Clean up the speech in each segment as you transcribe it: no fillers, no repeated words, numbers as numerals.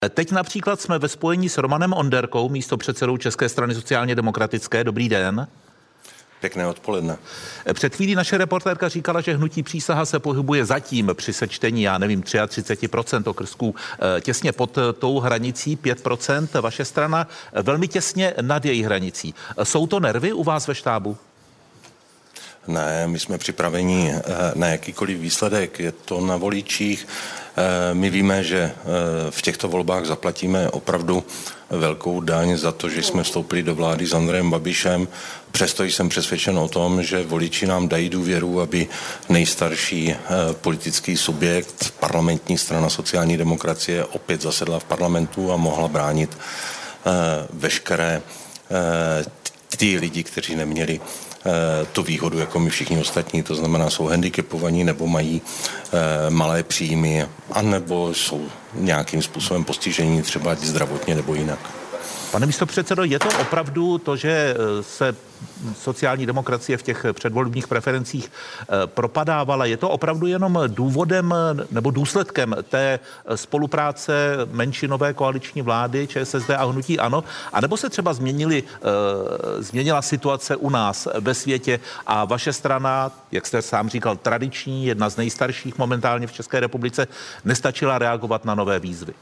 Teď například jsme ve spojení s Romanem Onderkou, místopředsedou České strany sociálně demokratické. Dobrý den. Pěkné odpoledne. Před chvílí naše reportérka říkala, že hnutí Přísaha se pohybuje zatím při sečtení, 33% okrsků, těsně pod tou hranicí 5%. Vaše strana velmi těsně nad její hranicí. Jsou to nervy u vás ve štábu? Ne, my jsme připraveni na jakýkoliv výsledek. Je to na voličích. My víme, že v těchto volbách zaplatíme opravdu velkou daň za to, že jsme vstoupili do vlády s Andrejem Babišem. Přesto jsem přesvědčen o tom, že voliči nám dají důvěru, aby nejstarší politický subjekt, parlamentní strana sociální demokracie, opět zasedla v parlamentu a mohla bránit veškeré ty lidi, kteří neměli tu výhodu jako my všichni ostatní, to znamená jsou handicapovaní nebo mají malé příjmy, anebo jsou nějakým způsobem postižení třeba zdravotně nebo jinak. Pane místopředsedo, je to opravdu to, že se sociální demokracie v těch předvolebních preferencích propadávala, je to opravdu jenom důvodem nebo důsledkem té spolupráce menšinové koaliční vlády ČSSD a hnutí ANO, anebo se třeba změnila situace u nás ve světě a vaše strana, jak jste sám říkal, tradiční, jedna z nejstarších momentálně v České republice, nestačila reagovat na nové výzvy?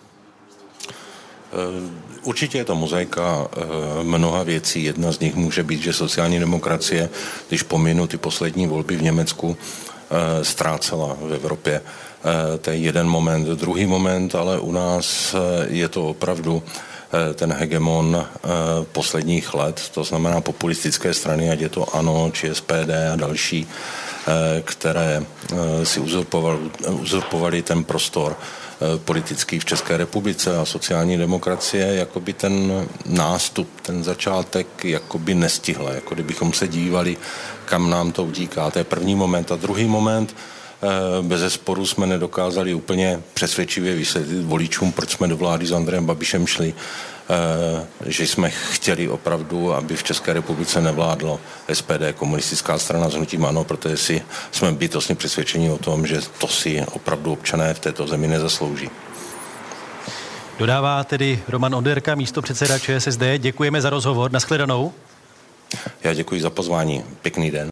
Určitě je to mozaika mnoha věcí. Jedna z nich může být, že sociální demokracie, když pominu ty poslední volby v Německu, ztrácela v Evropě. To je jeden moment. Druhý moment, ale u nás je to opravdu ten hegemon posledních let, to znamená populistické strany, ať je to ANO, či SPD a další, které si uzurpovali ten prostor politický v České republice a sociální demokracie, jakoby ten nástup, ten začátek jakoby nestihla, jako kdybychom se dívali, kam nám to utíká. To je první moment. A druhý moment, bezesporu jsme nedokázali úplně přesvědčivě vysvětlit voličům, proč jsme do vlády s Andrejem Babišem šli, že jsme chtěli opravdu, aby v České republice nevládlo SPD, komunistická strana s hnutím ANO, protože jsme bytostně přesvědčeni o tom, že to si opravdu občané v této zemi nezaslouží. Dodává tedy Roman Onderka, místopředseda ČSSD. Děkujeme za rozhovor. Nashledanou. Já děkuji za pozvání. Pěkný den.